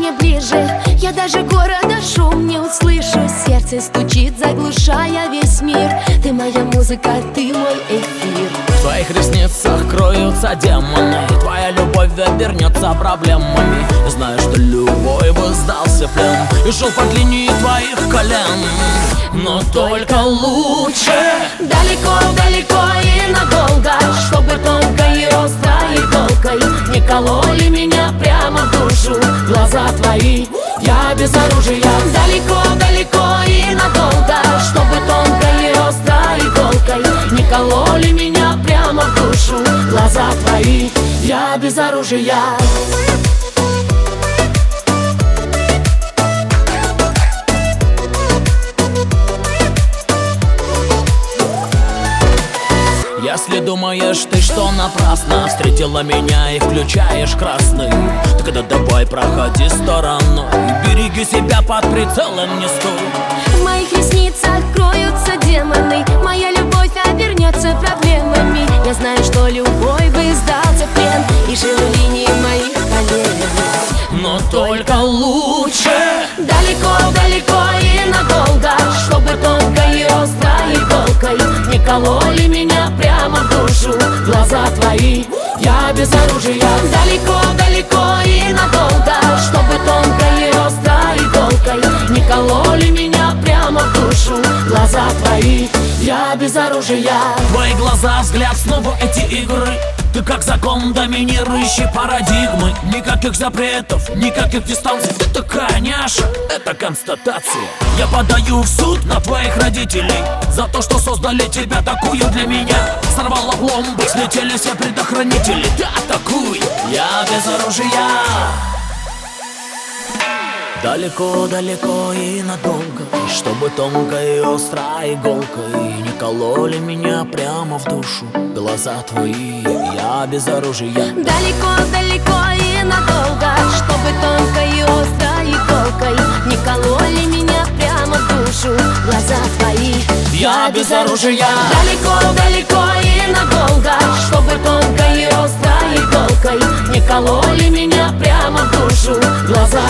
мне ближе. Я даже города шум не услышу. Сердце стучит, заглушая весь мир. Ты моя музыка, ты мой эфир. В твоих ресницах кроются демоны. Твоя любовь обернется проблемами. Знаю, что любой бы сдался в плен и шел по линии твоих колен. Но только лучше далеко-далеко и надолго, чтобы тонкой и острой иголкой не кололи меня прямо в душу глаза твои. Я без оружия. Далеко-далеко и надолго, чтобы тонкой и острой иголкой не кололи меня прямо в душу глаза твои. Я без оружия. Если думаешь ты, что напрасно встретила меня и включаешь красный, тогда давай проходи стороной, береги себя, под прицелом не стой. В моих ресницах кроются демоны. Моя любовь обернется проблемами. Я знаю, что любой бы сдался в плен и жил в линии моих колен. Но только лучше далеко-далеко и надолго, чтобы тонкой и острой иголкой не кололи меня прямо в душу глаза твои. Я без оружия. Далеко-далеко и надолго, чтобы тонкой и острой иголкой не кололи меня прямо в душу глаза твои. Я без оружия. Твои глаза, взгляд, снова эти игры. Ты как закон, доминирующий парадигмы. Никаких запретов, никаких дистанций. Ты такая няша, это констатация. Я подаю в суд на твоих родителей за то, что создали тебя такую для меня. Сорвала пломбы, слетели все предохранители. Ты атакуй, я без оружия. Далеко-далеко и надолго, чтобы тонкой и острой иголкой не кололи меня прямо в душу глаза твои. Я без оружия. Далеко-далеко и надолго, чтобы тонкой и острой иголкой не кололи меня прямо в душу глаза твои. Я без оружия. Далеко-далеко и надолго, чтобы тонкой и острой иголкой не кололи меня прямо в душу глаза